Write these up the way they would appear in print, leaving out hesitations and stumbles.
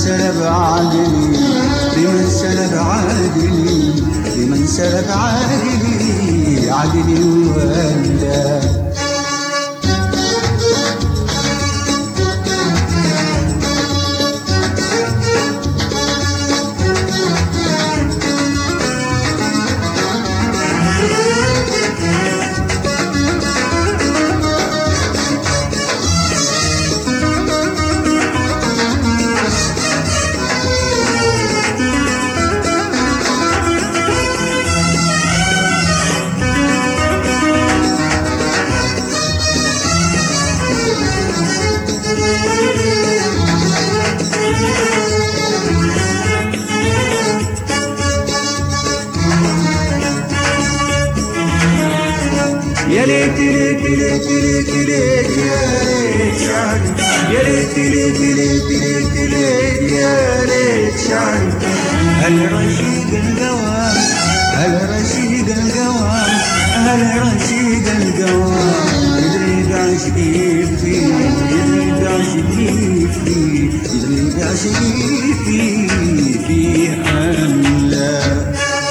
سلب عقلي، لمن سلب عقلي، لمن سلب عقلي، عقلي وولى. يا ليت ليت ليت ليت ليت يا ليت شعري، يا ليت ليت ليت ليت ليت يا ليت شعري. هل رشيق القوام، هل رشيق القوام، هل رشيق القوام، يدري عاشقي فيه، يدري عاشقي فيه، يدري عاشقي فيه أم لا.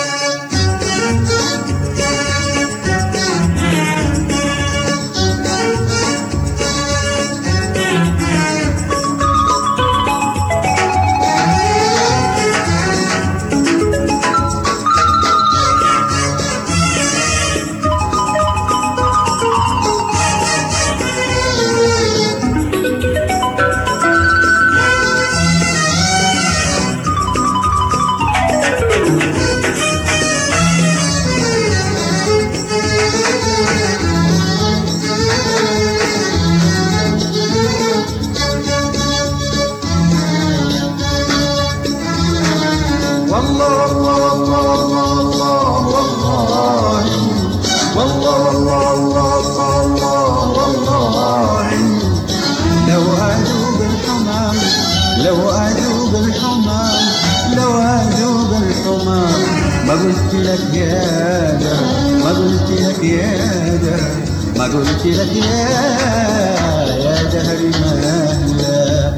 والله والله والله والله والله والله والله لو أذوب الحمام، لو أذوب الحمام، لو أذوب الحمام، ما قلت لك يا ده، ما قلت لك يا ده، ما قلت لك يا دهري مهلا.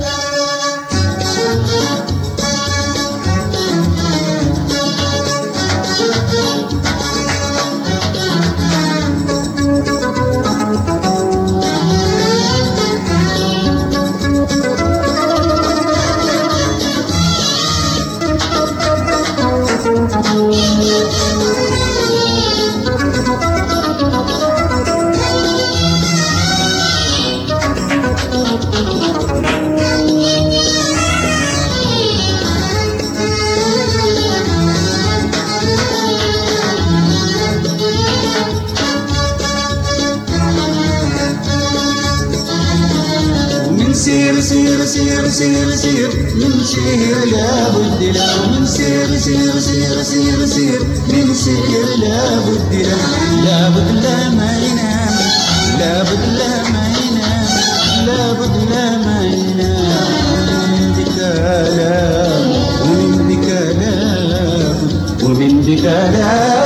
سير سير سير سير سير من سير لابد له، من سير سير سير سير سير من سير لابد له، لابد لا ما ينام، لابد لا ما ينام، لابد لا ما ينام. ومن بك لابد، ومن بك لابد، ومن بك لابد.